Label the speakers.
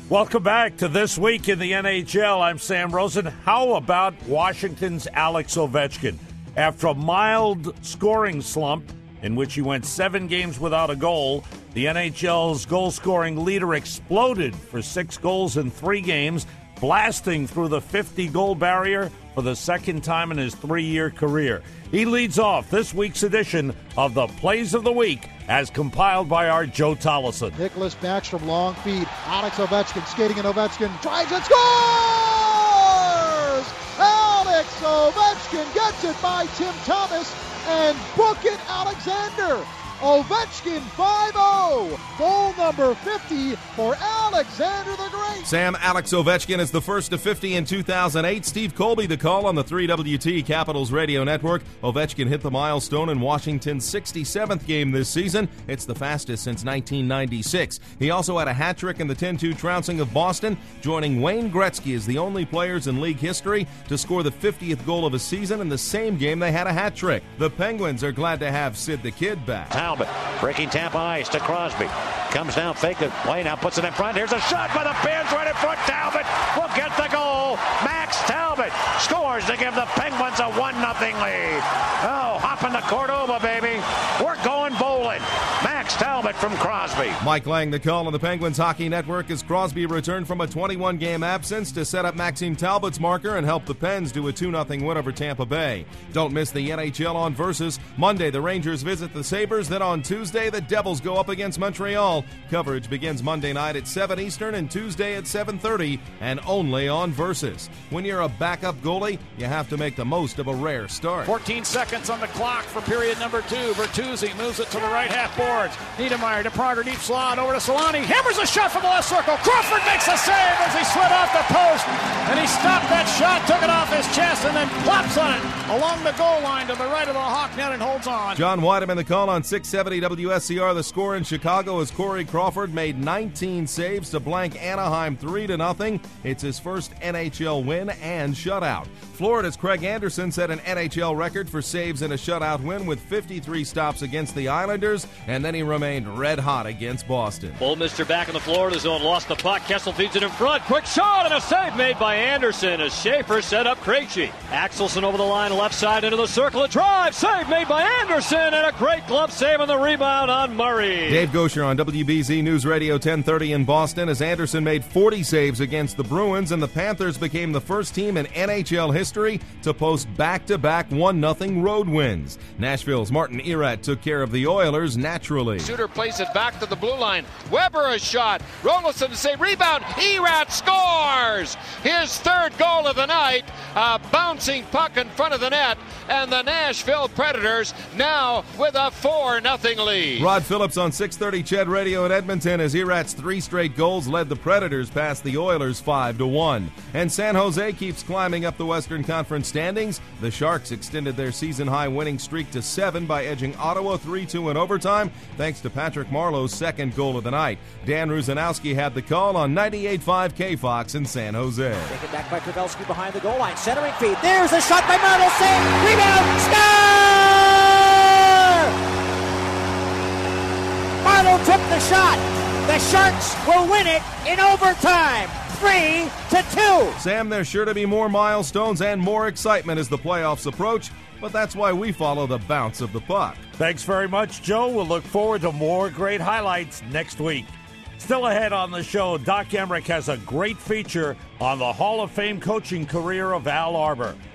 Speaker 1: Welcome back to This Week in the NHL. I'm Sam Rosen. How about Washington's Alex Ovechkin? After a mild scoring slump in which he went 7 games without a goal, the NHL's goal-scoring leader exploded for 6 goals in 3 games, blasting through the 50-goal barrier for the second time in his 3-year career. He leads off this week's edition of the Plays of the Week as compiled by our Joe Tollison.
Speaker 2: Nicholas Backstrom, long feed. Alex Ovechkin skating, and Ovechkin drives and scores! Alex Ovechkin gets it by Tim Thomas and Bucket Alexander. Ovechkin 5-0. Goal number 50 for Alexander the Great.
Speaker 3: Sam, Alex Ovechkin is the first to 50 in 2008. Steve Colby the call on the 3WT Capitals Radio Network. Ovechkin hit the milestone in Washington's 67th game this season. It's the fastest since 1996. He also had a hat trick in the 10-2 trouncing of Boston, joining Wayne Gretzky as the only players in league history to score the 50th goal of a season in the same game they had a hat trick. The Penguins are glad to have Sid the Kid back.
Speaker 4: Talbot breaking Tampa ice to Crosby. Comes down, fake it, play now, puts it in front. Here's a shot by the Pens right in front. Talbot will get the goal. Max Talbot scores to give the Penguins a 1-0 lead. Oh, hop in the Cordova, baby. We're going bowling. Max Talbot from Crosby.
Speaker 3: Mike Lang the call on the Penguins Hockey Network as Crosby returned from a 21-game absence to set up Maxime Talbot's marker and help the Pens do a 2-0 win over Tampa Bay. Don't miss the NHL on Versus. Monday, the Rangers visit the Sabres. Then on Tuesday, the Devils go up against Montreal. Coverage begins Monday night at 7 Eastern and Tuesday at 7:30, and only on Versus. When you're a backup goalie, you have to make the most of a rare start.
Speaker 5: 14 seconds on the clock for period number 2. Bertuzzi moves it to the right half boards. Niedermeyer to Prager, deep slot over to Solani. Hammers a shot from the left circle. Crawford makes a save as he slid off the post, and he stopped that shot, took it off his chest, and then plops on it along the goal line to the right of the Hawk net and holds on.
Speaker 3: John Weideman the call on 670 WSCR. The score in Chicago as Corey Crawford made 19 saves to blank Anaheim 3-0. It's his first NHL win and shutout. Florida's Craig Anderson set an NHL record for saves in a shutout win with 53 stops against the Islanders, and then he remained red hot against Boston.
Speaker 6: Bullminster back in the Florida zone, lost the puck. Kessel feeds it in front. Quick shot and a save made by Anderson as Schaefer set up Krejci. Axelson over the line, left side into the circle. A drive, save made by Anderson, and a great glove save on the rebound on Murray.
Speaker 3: Dave Gosher on WBZ News Radio 1030 in Boston as Anderson made 40 saves against the Bruins, and the Panthers became the first team in NHL history to post back-to-back 1-0 road wins. Nashville's Martin Erat took care of the Oilers naturally.
Speaker 7: Suter plays it back to the blue line. Weber a shot. Rolison to save. Rebound. Erat scores! His third goal of the night. A bouncing puck in front of the net. And the Nashville Predators now with a 4-0 lead.
Speaker 3: Rod Phillips on 630 Ched Radio in Edmonton as Erat's 3 straight goals led the Predators past the Oilers 5-1. And San Jose keeps climbing up the Western Conference standings. The Sharks extended their season-high winning streak to 7 by edging Ottawa 3-2 in overtime, thanks to Patrick Marleau's second goal of the night. Dan Ruzanowski had the call on 98.5 KFOX in San Jose.
Speaker 8: Taken back by Pavelski behind the goal line. Centering feed. There's a shot by Marleau. Save. Rebound. Score! Marleau took the shot. The Sharks will win it in overtime. 3-2.
Speaker 3: Sam, there's sure to be more milestones and more excitement as the playoffs approach, but that's why we follow the bounce of the puck.
Speaker 1: Thanks very much, Joe. We'll look forward to more great highlights next week. Still ahead on the show, Doc Emrick has a great feature on the Hall of Fame coaching career of Al Arbour.